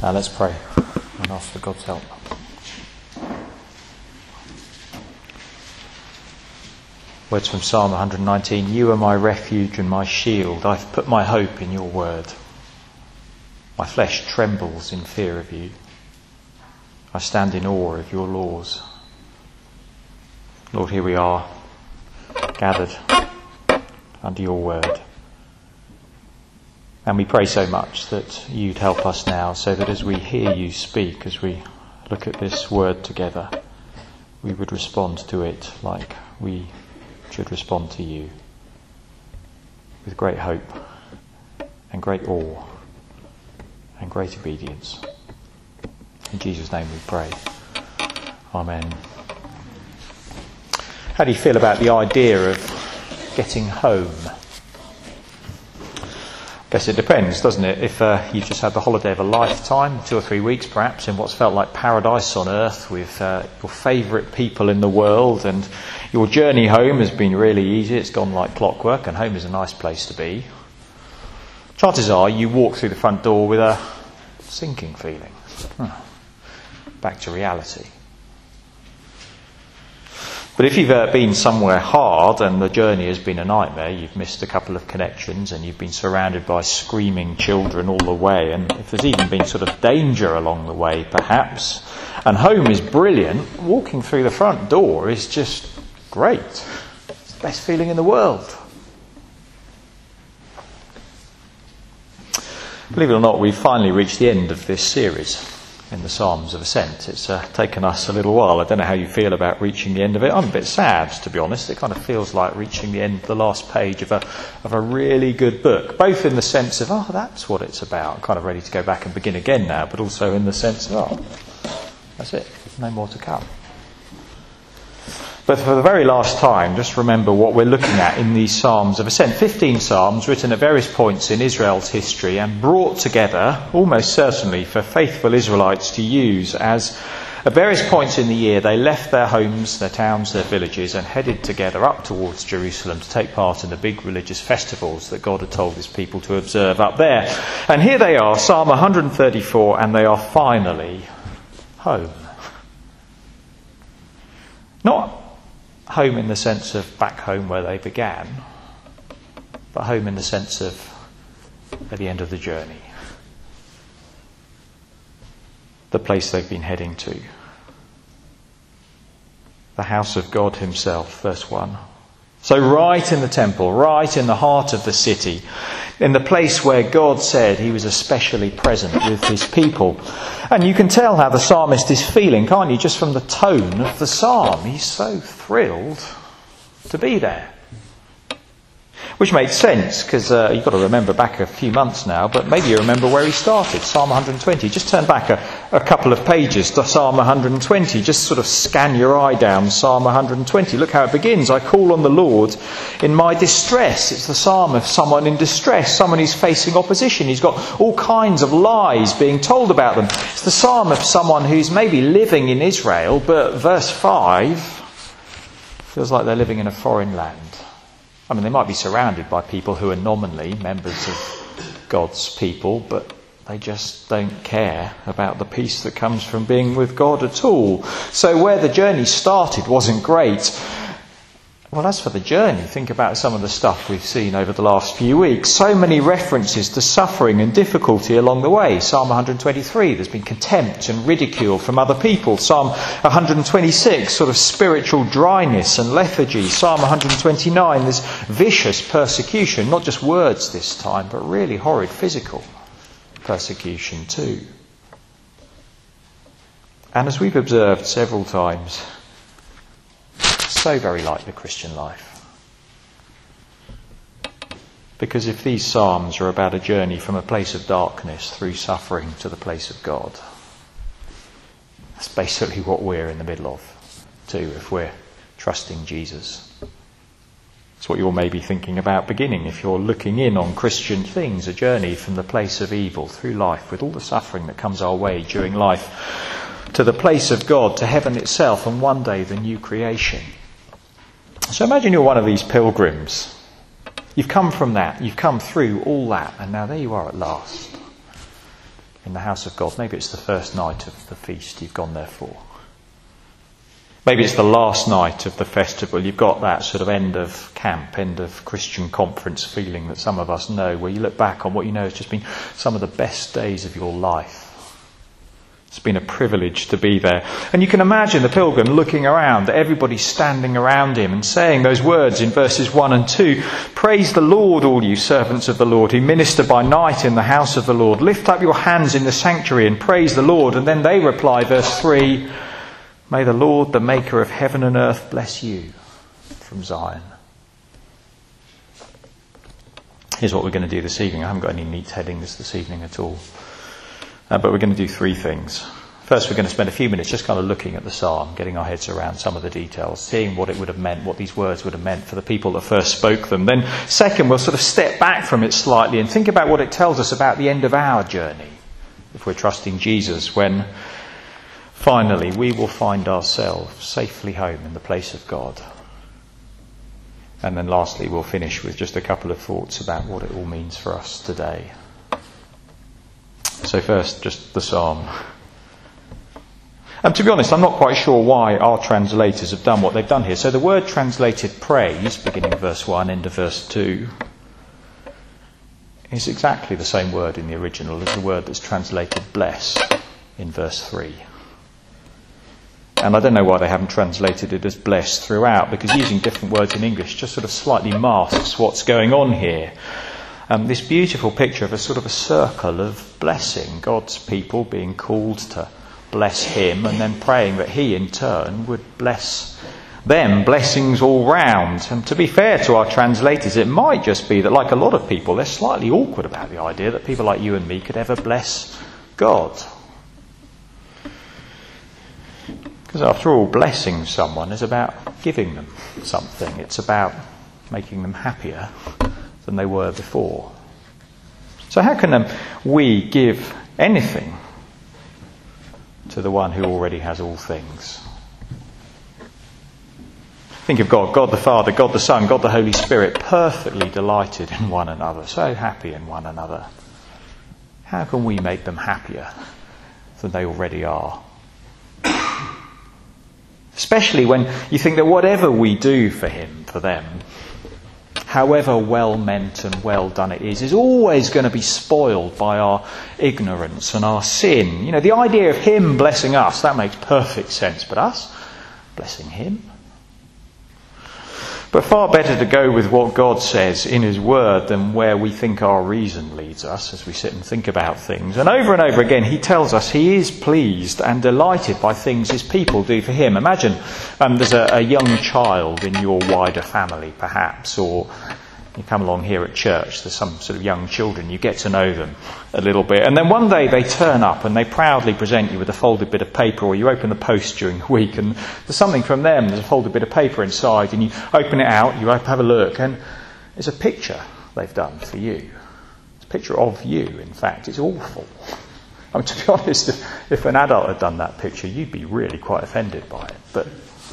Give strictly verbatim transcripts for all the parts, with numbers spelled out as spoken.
Now let's pray and ask for God's help. Words from Psalm one nineteen. You are my refuge and my shield. I've put my hope in your word. My flesh trembles in fear of you. I stand in awe of your laws. Lord, here we are, gathered under your word. And we pray so much that you'd help us now, so that as we hear you speak, as we look at this word together, we would respond to it like we should respond to you, with great hope and great awe and great obedience. In Jesus' name we pray. Amen. How do you feel about the idea of getting home? I guess it depends, doesn't it? If uh, you've just had the holiday of a lifetime, two or three weeks perhaps, in what's felt like paradise on earth with uh, your favourite people in the world, and your journey home has been really easy, it's gone like clockwork, and home is a nice place to be. Chances are you walk through the front door with a sinking feeling. Hmm. Back to reality. But if you've uh, been somewhere hard and the journey has been a nightmare, you've missed a couple of connections and you've been surrounded by screaming children all the way, and if there's even been sort of danger along the way perhaps, and home is brilliant, walking through the front door is just great. It's the best feeling in the world. Believe it or not, we've finally reached the end of this series in the Psalms of Ascent. It's uh, taken us a little while. I don't know how you feel about reaching the end of it. I'm a bit sad, to be honest. It kind of feels like reaching the end, the last page of a of a really good book, both in the sense of, oh, that's what it's about, I'm kind of ready to go back and begin again now, but also in the sense of, oh, that's it, no more to come. But for the very last time, just remember what we're looking at in these Psalms of Ascent. fifteen Psalms written at various points in Israel's history and brought together, almost certainly for faithful Israelites to use as at various points in the year they left their homes, their towns, their villages and headed together up towards Jerusalem to take part in the big religious festivals that God had told his people to observe up there. And here they are, Psalm one thirty-four, and they are finally home. Not home in the sense of back home where they began, but home in the sense of at the end of the journey. The place they've been heading to. The house of God himself, verse one. So right in the temple, right in the heart of the city, in the place where God said he was especially present with his people. And you can tell how the psalmist is feeling, can't you, just from the tone of the psalm. He's so thrilled to be there. Which makes sense, because uh, you've got to remember back a few months now, but maybe you remember where he started, Psalm one twenty. Just turn back a, a couple of pages to Psalm one twenty. Just sort of scan your eye down Psalm one twenty. Look how it begins. I call on the Lord in my distress. It's the psalm of someone in distress, someone who's facing opposition. He's got all kinds of lies being told about them. It's the psalm of someone who's maybe living in Israel, but verse five feels like they're living in a foreign land. I mean, they might be surrounded by people who are nominally members of God's people, but they just don't care about the peace that comes from being with God at all. So where the journey started wasn't great. Well, as for the journey, think about some of the stuff we've seen over the last few weeks. So many references to suffering and difficulty along the way. Psalm one twenty-three, there's been contempt and ridicule from other people. Psalm one twenty-six, sort of spiritual dryness and lethargy. Psalm one twenty-nine, this vicious persecution, not just words this time, but really horrid physical persecution too. And as we've observed several times, so very like the Christian life. Because if these psalms are about a journey from a place of darkness through suffering to the place of God, that's basically what we're in the middle of too, if we're trusting Jesus. It's what you're maybe thinking about beginning if you're looking in on Christian things, a journey from the place of evil through life with all the suffering that comes our way during life to the place of God, to heaven itself, and one day the new creation. So imagine you're one of these pilgrims. You've come from that, you've come through all that, and now there you are at last. in the house of God. Maybe it's the first night of the feast you've gone there for. Maybe it's the last night of the festival. You've got that sort of end of camp, end of Christian conference feeling that some of us know, where you look back on what you know has just been some of the best days of your life. It's been a privilege to be there. And you can imagine the pilgrim looking around, everybody standing around him and saying those words in verses one and two. Praise the Lord, all you servants of the Lord, who minister by night in the house of the Lord. Lift up your hands in the sanctuary and praise the Lord. And then they reply, verse three, may the Lord, the maker of heaven and earth, bless you from Zion. Here's what we're going to do this evening. I haven't got any neat headings this evening at all. Uh, but we're going to do three things. First, we're going to spend a few minutes just kind of looking at the psalm, getting our heads around some of the details, seeing what it would have meant, what these words would have meant for the people that first spoke them. Then, second, we'll sort of step back from it slightly and think about what it tells us about the end of our journey, if we're trusting Jesus, when finally we will find ourselves safely home in the place of God. And then lastly, we'll finish with just a couple of thoughts about what it all means for us today. So first, just the psalm. And to be honest, I'm not quite sure why our translators have done what they've done here. So the word translated praise, beginning of verse one, end of verse two, is exactly the same word in the original as the word that's translated bless in verse three. And I don't know why they haven't translated it as blessed throughout, because using different words in English just sort of slightly masks what's going on here. Um, this beautiful picture of a sort of a circle of blessing, God's people being called to bless him and then praying that he in turn would bless them, blessings all round. And to be fair to our translators, it might just be that, like a lot of people, they're slightly awkward about the idea that people like you and me could ever bless God. Because after all, blessing someone is about giving them something. It's about making them happier than they were before. So how can um, we give anything to the one who already has all things? Think of God, God the Father, God the Son, God the Holy Spirit, perfectly delighted in one another, so happy in one another. How can we make them happier than they already are? Especially when you think that whatever we do for him, for them, however well meant and well done it is, is always going to be spoiled by our ignorance and our sin. You know, the idea of him blessing us, that makes perfect sense. But us blessing him? But far better to go with what God says in his word than where we think our reason leads us as we sit and think about things. And over and over again he tells us he is pleased and delighted by things his people do for him. Imagine um, there's a, a young child in your wider family perhaps, or you come along here at church, there's some sort of young children, you get to know them a little bit, and then one day they turn up and they proudly present you with a folded bit of paper, or you open the post during the week and there's something from them, there's a folded bit of paper inside, and you open it out, you have a look, and it's a picture they've done for you. It's a picture of you, in fact. It's awful. I mean, to be honest, if, if an adult had done that picture, you'd be really quite offended by it. But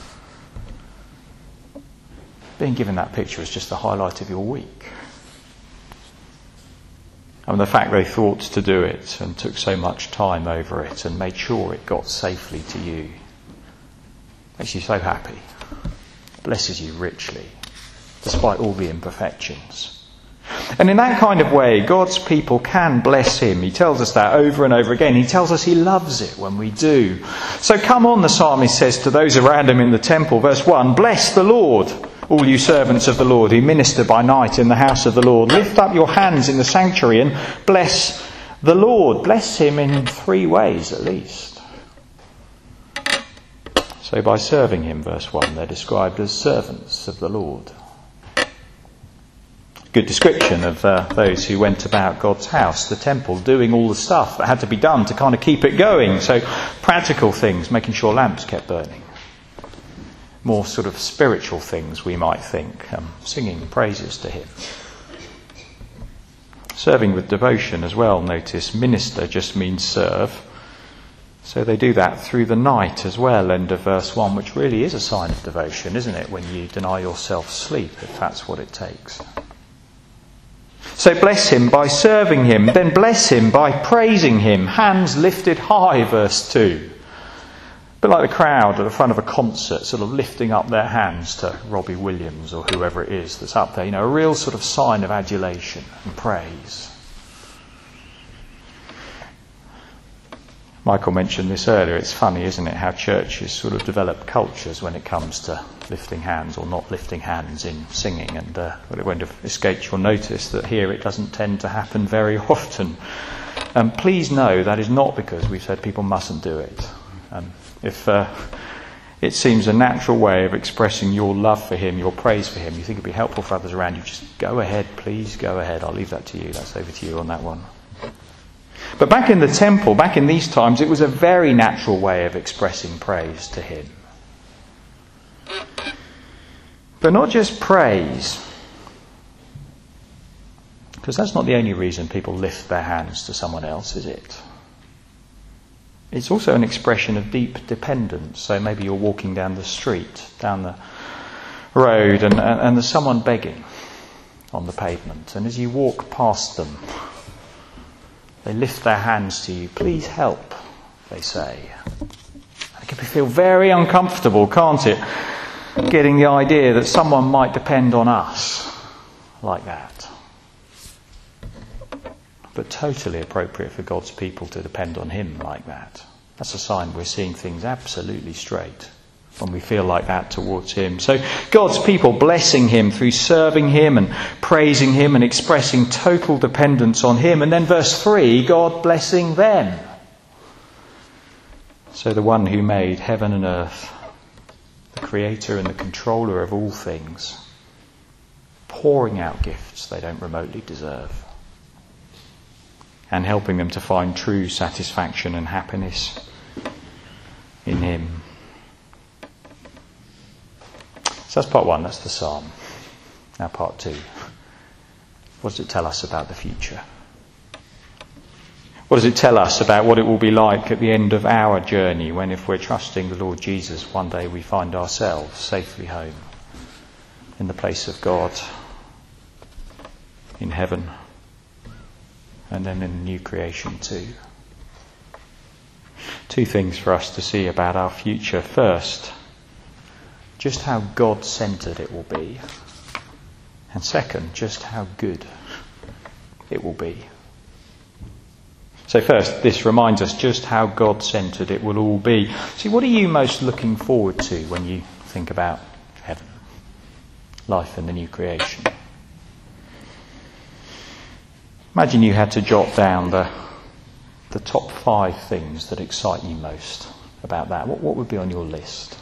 being given that picture is just the highlight of your week. I mean, the fact they thought to do it and took so much time over it and made sure it got safely to you makes you so happy. Blesses you richly, despite all the imperfections. And in that kind of way, God's people can bless him. He tells us that over and over again. He tells us he loves it when we do. So come on, the psalmist says to those around him in the temple, verse one, bless the Lord, all you servants of the Lord who minister by night in the house of the Lord. Lift up your hands in the sanctuary and bless the Lord. Bless him in three ways at least. So by serving him, verse one, they're described as servants of the Lord. Good description of uh, those who went about God's house, the temple, doing all the stuff that had to be done to kind of keep it going. So practical things, making sure lamps kept burning. More sort of spiritual things, we might think, um, singing praises to him. Serving with devotion as well, notice. Minister just means serve. So they do that through the night as well, end of verse one, which really is a sign of devotion, isn't it, when you deny yourself sleep, if that's what it takes. So bless him by serving him, then bless him by praising him, hands lifted high, verse two. A bit like the crowd at the front of a concert, sort of lifting up their hands to Robbie Williams or whoever it is that's up there. You know, a real sort of sign of adulation and praise. Michael mentioned this earlier. It's funny, isn't it, how churches sort of develop cultures when it comes to lifting hands or not lifting hands in singing. And uh, well, it won't have escaped your notice that here it doesn't tend to happen very often. Um, please know that is not because we've said people mustn't do it. Um, if uh, it seems a natural way of expressing your love for him, your praise for him, you think it'd be helpful for others around you, just go ahead, please go ahead. I'll leave that to you. That's over to you on that one. But back in the temple, back in these times, it was a very natural way of expressing praise to him. But not just praise, because that's not the only reason people lift their hands to someone else, is it? It's also an expression of deep dependence. So maybe you're walking down the street, down the road, and, and there's someone begging on the pavement. And as you walk past them, they lift their hands to you. Please help, they say. It can feel very uncomfortable, can't it? Getting the idea that someone might depend on us like that. But totally appropriate for God's people to depend on him like that. That's a sign we're seeing things absolutely straight when we feel like that towards him. So God's people blessing him through serving him and praising him and expressing total dependence on him. And then verse three, God blessing them. So the one who made heaven and earth, the creator and the controller of all things, pouring out gifts they don't remotely deserve, and helping them to find true satisfaction and happiness in him. So that's part one, that's the psalm. Now part two. What does it tell us about the future? What does it tell us about what it will be like at the end of our journey when, if we're trusting the Lord Jesus, one day we find ourselves safely home in the place of God, in heaven, and then in the new creation too? Two things for us to see about our future. First, just how God-centred it will be. And second, just how good it will be. So first, this reminds us just how God-centred it will all be. See, what are you most looking forward to when you think about heaven, life in the new creation? Imagine you had to jot down the the top five things that excite you most about that. What, what would be on your list?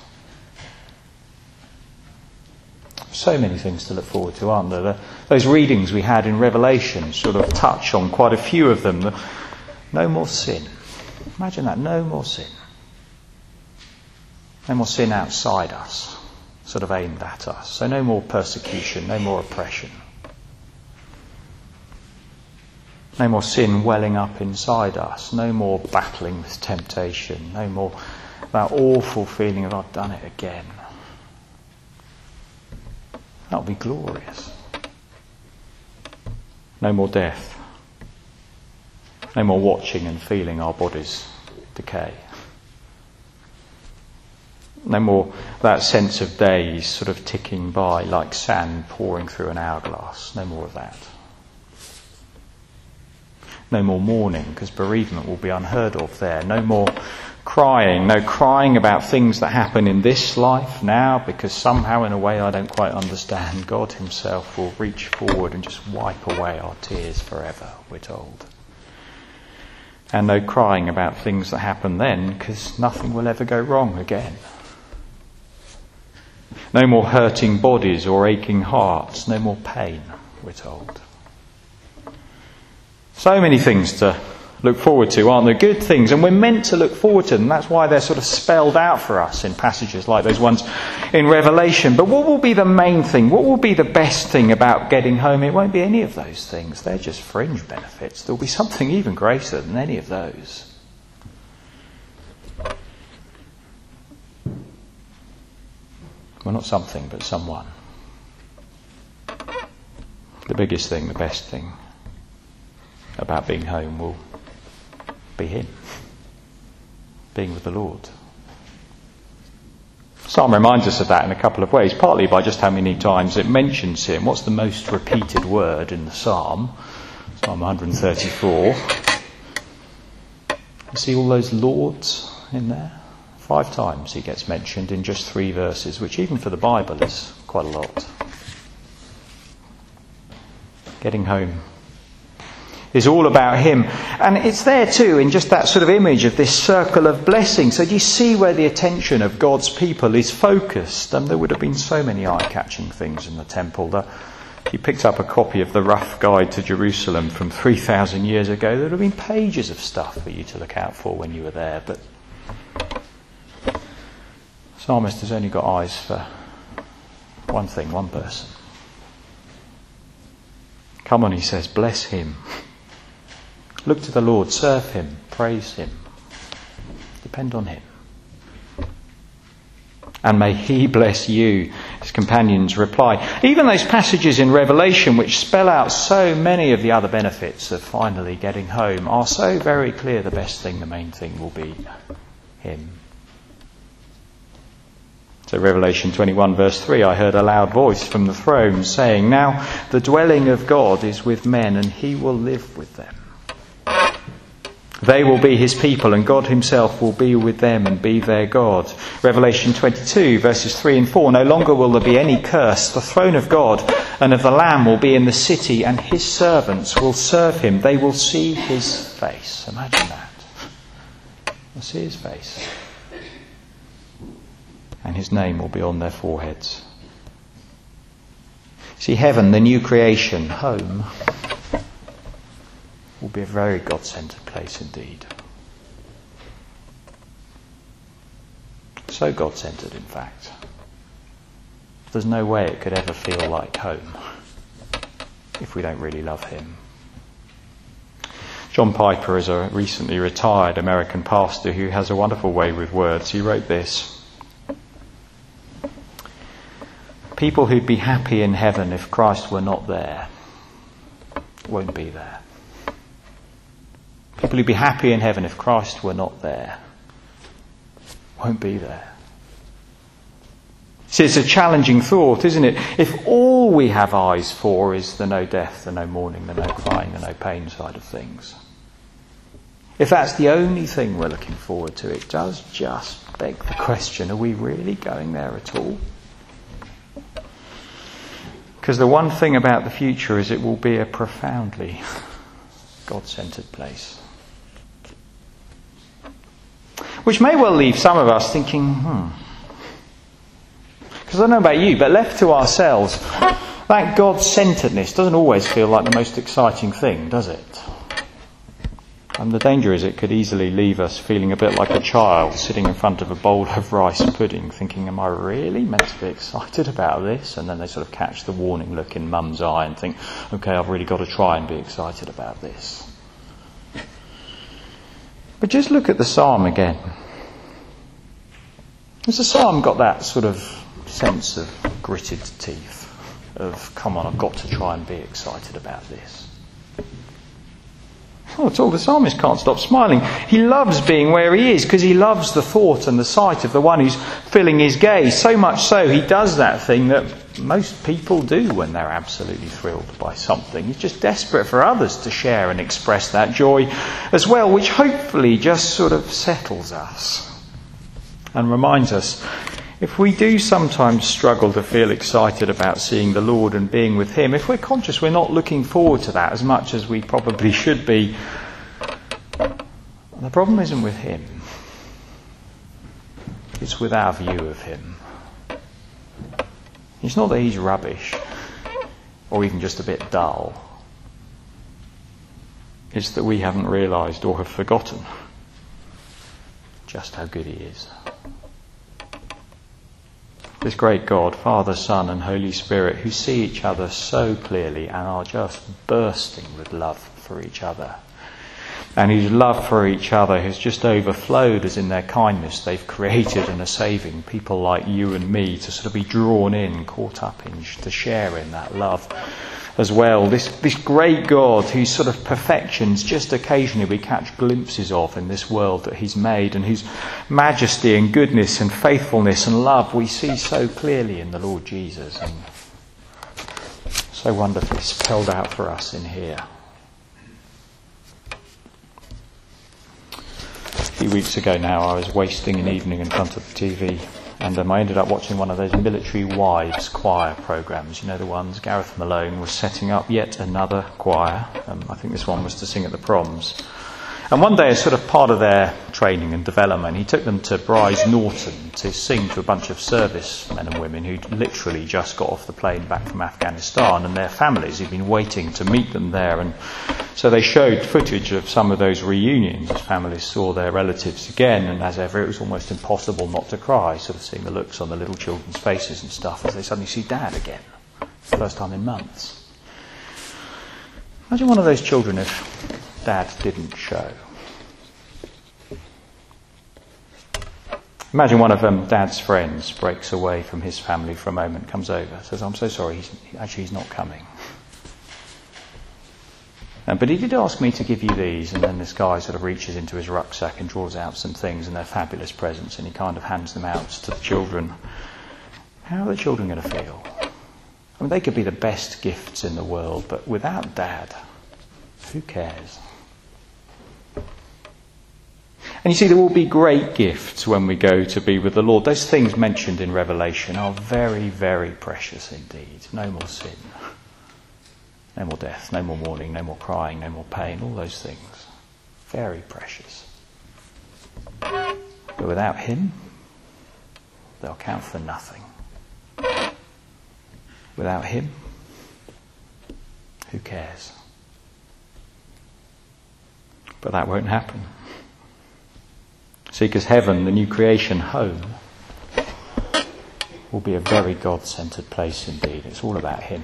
So many things to look forward to, aren't there? The, those readings we had in Revelation sort of touch on quite a few of them. The, no more sin. Imagine that, no more sin. No more sin outside us, sort of aimed at us. So no more persecution, no more oppression. No more sin welling up inside us. No more battling with temptation. No more that awful feeling of I've done it again. That would be glorious. No more death. No more watching and feeling our bodies decay. No more that sense of days sort of ticking by like sand pouring through an hourglass. No more of that. No more mourning, because bereavement will be unheard of there. No more crying. No crying about things that happen in this life now, because somehow in a way I don't quite understand, God himself will reach forward and just wipe away our tears forever, we're told. And no crying about things that happen then, because nothing will ever go wrong again. No more hurting bodies or aching hearts. No more pain, we're told. So many things to look forward to, aren't there? Good things, and we're meant to look forward to them. That's why they're sort of spelled out for us in passages like those ones in Revelation. But what will be the main thing? What will be the best thing about getting home? It won't be any of those things. They're just fringe benefits. There'll be something even greater than any of those. Well, not something, but someone. The biggest thing, the best thing. about being home will be him, being with the Lord. Psalm reminds us of that in a couple of ways, partly by just how many times it mentions him. What's the most repeated word in the psalm? Psalm one thirty-four. You see all those lords in there? Five times he gets mentioned in just three verses, which even for the Bible is quite a lot. Getting home is all about him. And it's there too in just that sort of image of this circle of blessing. So do you see where the attention of God's people is focused? And there would have been so many eye-catching things in the temple. The, if you picked up a copy of the Rough Guide to Jerusalem from three thousand years ago, there would have been pages of stuff for you to look out for when you were there. But the psalmist has only got eyes for one thing, one person. Come on, he says, bless him. Look to the Lord, serve him, praise him. Depend on him. And may he bless you, his companions reply. Even those passages in Revelation which spell out so many of the other benefits of finally getting home are so very clear the best thing, the main thing will be him. So Revelation twenty-one verse three, I heard a loud voice from the throne saying, now the dwelling of God is with men and he will live with them. They will be his people and God himself will be with them and be their God. Revelation twenty-two verses three and four, no longer will there be any curse. The throne of God and of the Lamb will be in the city and his servants will serve him. They will see his face. Imagine that. They'll see his face. And his name will be on their foreheads. See, heaven, the new creation, home, will be a very God-centred place indeed. So God-centred, in fact. There's no way it could ever feel like home if we don't really love him. John Piper is a recently retired American pastor who has a wonderful way with words. He wrote this: people who'd be happy in heaven if Christ were not there won't be there. People who'd be happy in heaven if Christ were not there won't be there. See, it's a challenging thought, isn't it? If all we have eyes for is the no death, the no mourning, the no crying, the no pain side of things, if that's the only thing we're looking forward to, it does just beg the question, are we really going there at all? Because the one thing about the future is it will be a profoundly God-centred place. Which may well leave some of us thinking, hmm. Because I don't know about you, but left to ourselves, that God-centredness doesn't always feel like the most exciting thing, does it? And the danger is it could easily leave us feeling a bit like a child sitting in front of a bowl of rice pudding thinking, am I really meant to be excited about this? And then they sort of catch the warning look in mum's eye and think, okay, I've really got to try and be excited about this. But just look at the psalm again. Has the psalm got that sort of sense of gritted teeth? Of, come on, I've got to try and be excited about this. Oh, at all. The psalmist can't stop smiling. He loves being where he is because he loves the thought and the sight of the one who's filling his gaze. So much so, he does that thing that most people do when they're absolutely thrilled by something. He's just desperate for others to share and express that joy as well, which hopefully just sort of settles us and reminds us, if we do sometimes struggle to feel excited about seeing the Lord and being with him, if we're conscious we're not looking forward to that as much as we probably should be, the problem isn't with him. It's with our view of him. It's not that he's rubbish or even just a bit dull. It's that we haven't realised or have forgotten just how good he is. This great God, Father, Son and Holy Spirit, who see each other so clearly and are just bursting with love for each other. and whose love for each other has just overflowed, as in their kindness they've created and are saving people like you and me to sort of be drawn in, caught up in, to share in that love as well. This, this great God whose sort of perfections just occasionally we catch glimpses of in this world that he's made, and whose majesty and goodness and faithfulness and love we see so clearly in the Lord Jesus, and so wonderfully spelled out for us in here. A few weeks ago now I was wasting an evening in front of the T V, and um, I ended up watching one of those military wives choir programmes. You know the ones? Gareth Malone was setting up yet another choir. Um, I think this one was to sing at the proms. And one day, as sort of part of their training and development, he took them to Brize Norton to sing to a bunch of servicemen and women who'd literally just got off the plane back from Afghanistan, and their families who'd been waiting to meet them there. And so they showed footage of some of those reunions as families saw their relatives again, and as ever it was almost impossible not to cry, sort of seeing the looks on the little children's faces and stuff as they suddenly see Dad again, first time in months. Imagine one of those children if Dad didn't show. Imagine one of um, Dad's friends breaks away from his family for a moment, comes over, says, "I'm so sorry, he's, actually he's not coming. Um, but he did ask me to give you these," and then this guy sort of reaches into his rucksack and draws out some things, and they're fabulous presents, and he kind of hands them out to the children. How are the children going to feel? I mean, they could be the best gifts in the world, but without Dad, who cares? And you see, there will be great gifts when we go to be with the Lord. Those things mentioned in Revelation are very, very precious indeed. No more sin, no more death, no more mourning, no more crying, no more pain, all those things. Very precious. But without him, they'll count for nothing. Without him, who cares? But that won't happen. See, because heaven, the new creation home, will be a very God-centred place indeed. It's all about him.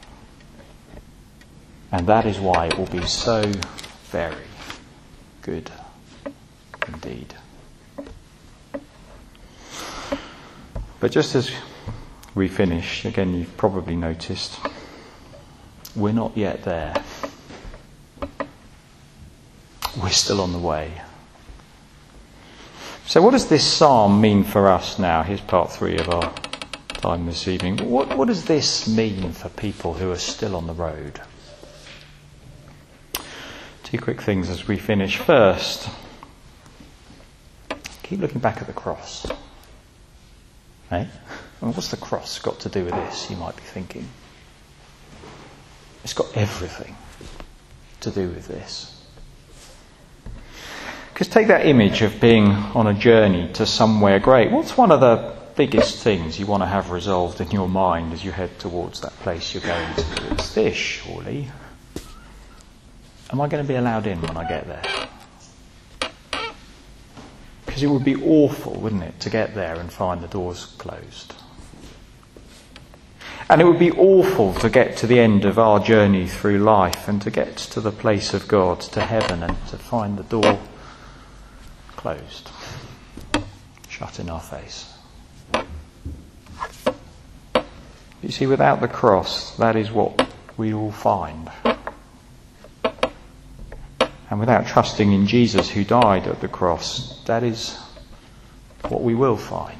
And that is why it will be so very good indeed. But just as we finish, again, you've probably noticed, we're not yet there. We're still on the way. So what does this psalm mean for us now? Here's part three of our time this evening. What, what does this mean for people who are still on the road? Two quick things as we finish. First, keep looking back at the cross. Eh? Well, what's the cross got to do with this, you might be thinking? It's got everything to do with this. Because take that image of being on a journey to somewhere great. What's one of the biggest things you want to have resolved in your mind as you head towards that place you're going to? It's this, surely. Am I going to be allowed in when I get there? Because it would be awful, wouldn't it, to get there and find the doors closed. And it would be awful to get to the end of our journey through life and to get to the place of God, to heaven, and to find the door closed, shut in our face. You see, without the cross, that is what we will find. And without trusting in Jesus who died at the cross, that is what we will find.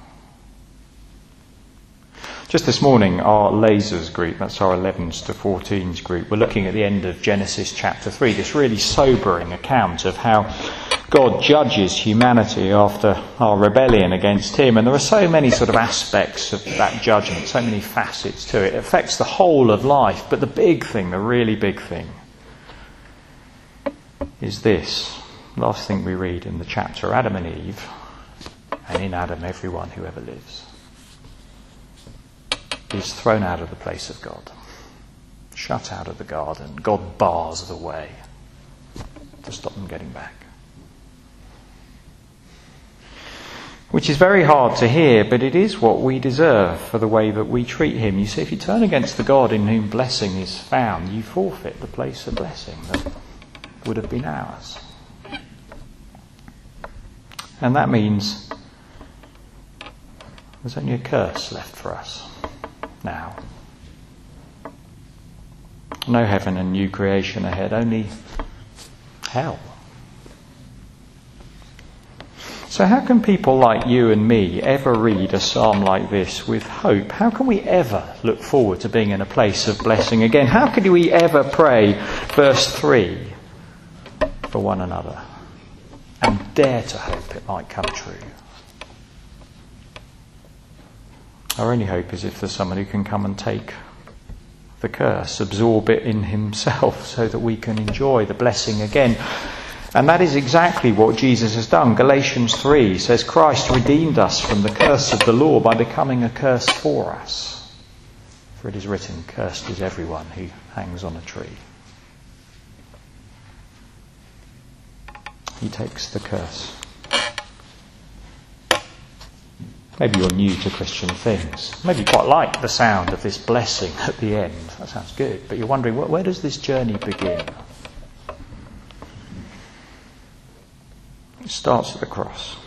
Just this morning, our Lasers group, that's our elevens to fourteens group, we're looking at the end of Genesis chapter three, this really sobering account of how God judges humanity after our rebellion against him. And there are so many sort of aspects of that judgment, so many facets to it. It affects the whole of life. But the big thing, the really big thing, is this. Last thing we read in the chapter, Adam and Eve, and in Adam everyone who ever lives, is thrown out of the place of God, shut out of the garden. God bars the way to stop them getting back. Which is very hard to hear, but it is what we deserve for the way that we treat him. You see, if you turn against the God in whom blessing is found, you forfeit the place of blessing that, would have been ours. And that means there's only a curse left for us now. No heaven and new creation ahead, only hell. So how can people like you and me ever read a psalm like this with hope? How can we ever look forward to being in a place of blessing again? How could we ever pray, verse three, for one another and dare to hope it might come true? Our only hope is if there's someone who can come and take the curse, absorb it in himself so that we can enjoy the blessing again. And that is exactly what Jesus has done. Galatians three says Christ redeemed us from the curse of the law by becoming a curse for us. For it is written, cursed is everyone who hangs on a tree. He takes the curse. Maybe you're new to Christian things. Maybe you quite like the sound of this blessing at the end. That sounds good. But you're wondering, where does this journey begin? It starts at the cross,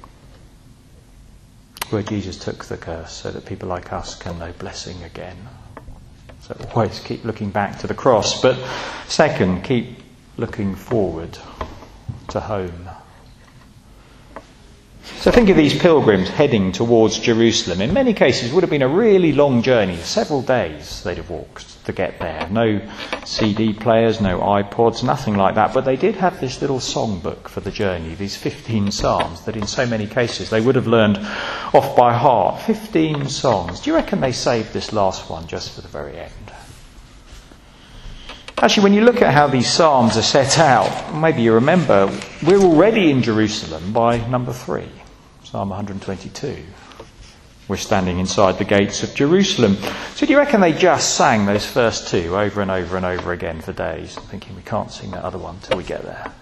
where Jesus took the curse so that people like us can know blessing again. So always keep looking back to the cross. But second, keep looking forward to home. So think of these pilgrims heading towards Jerusalem. In many cases it would have been a really long journey. Several days they'd have walked to get there. No C D players, no iPods, nothing like that. But they did have this little songbook for the journey, these fifteen psalms that in so many cases they would have learned off by heart. fifteen songs. Do you reckon they saved this last one just for the very end? Actually, when you look at how these psalms are set out, maybe you remember, we're already in Jerusalem by number three. Psalm one hundred twenty-two. We're standing inside the gates of Jerusalem. So do you reckon they just sang those first two over and over and over again for days, thinking we can't sing that other one till we get there?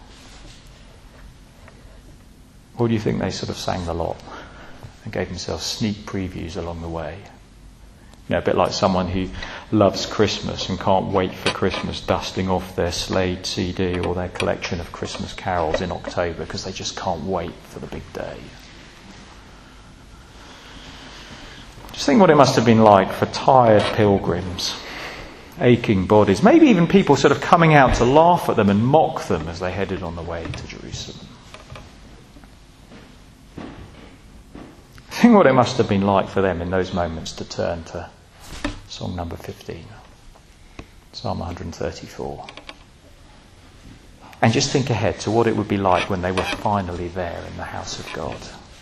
Or do you think they sort of sang the lot and gave themselves sneak previews along the way? You know, a bit like someone who loves Christmas and can't wait for Christmas, dusting off their Slade C D or their collection of Christmas carols in October because they just can't wait for the big day. Just think what it must have been like for tired pilgrims, aching bodies, maybe even people sort of coming out to laugh at them and mock them as they headed on the way to Jerusalem. Think what it must have been like for them in those moments to turn to song number fifteen, Psalm one hundred thirty-four. And just think ahead to what it would be like when they were finally there in the house of God.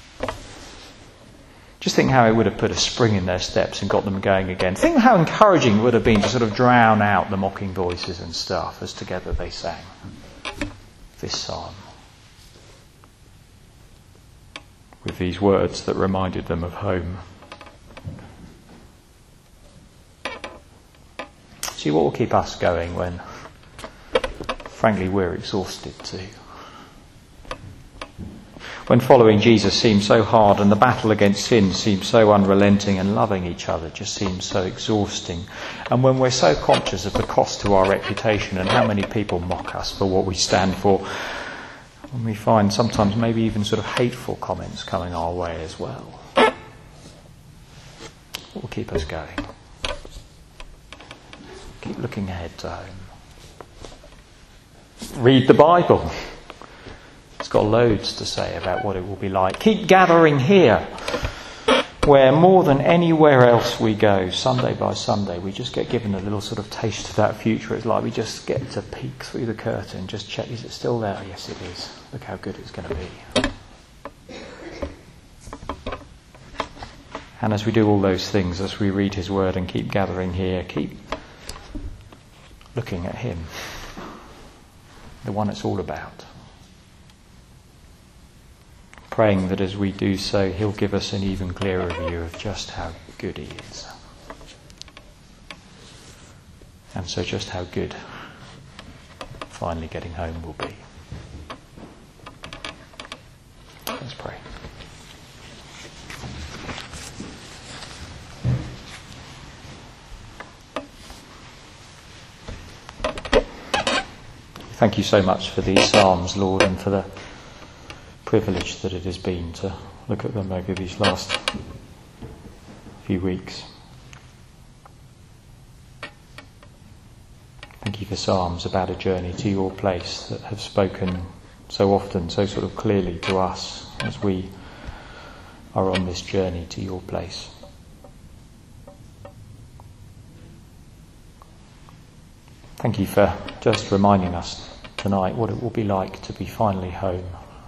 Just think how it would have put a spring in their steps and got them going again. Think how encouraging it would have been to sort of drown out the mocking voices and stuff as together they sang this psalm with these words that reminded them of home. See, what will keep us going when, frankly, we're exhausted too? When following Jesus seems so hard and the battle against sin seems so unrelenting and loving each other just seems so exhausting. And when we're so conscious of the cost to our reputation and how many people mock us for what we stand for, when we find sometimes maybe even sort of hateful comments coming our way as well, what will keep us going? Keep looking ahead to home. Read the Bible. It's got loads to say about what it will be like. Keep gathering here, where more than anywhere else we go, Sunday by Sunday, we just get given a little sort of taste of that future. It's like we just get to peek through the curtain, just check, is it still there? Yes, it is. Look how good it's going to be. And as we do all those things, as we read his word and keep gathering here, keep looking at him, the one it's all about. Praying that as we do so, he'll give us an even clearer view of just how good he is. And so just how good finally getting home will be. Let's pray. thank you so much for these Psalms, Lord, and for the privilege that it has been to look at them over these last few weeks. Thank you for Psalms about a journey to your place that have spoken so often, so sort of clearly to us as we are on this journey to your place. Thank you for just reminding us tonight what it will be like to be finally home.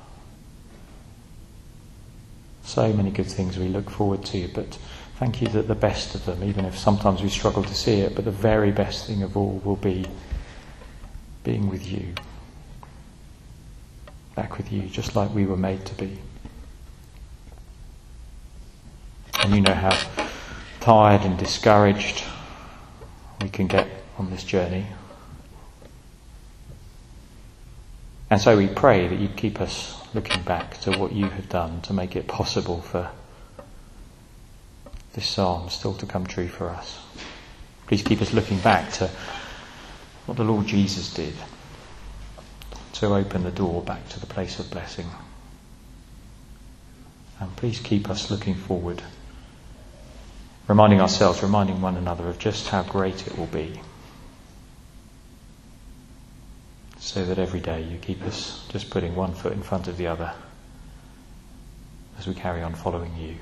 So many good things we look forward to, but thank you that the best of them, even if sometimes we struggle to see it, but the very best thing of all will be being with you. Back with you, just like we were made to be. And you know how tired and discouraged we can get on this journey. And so we pray that you'd keep us looking back to what you have done to make it possible for this psalm still to come true for us. Please keep us looking back to what the Lord Jesus did to open the door back to the place of blessing. And please keep us looking forward, reminding ourselves, reminding one another of just how great it will be, so that every day you keep us just putting one foot in front of the other as we carry on following you.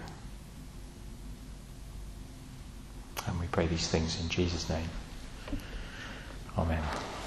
And we pray these things in Jesus' name. Amen.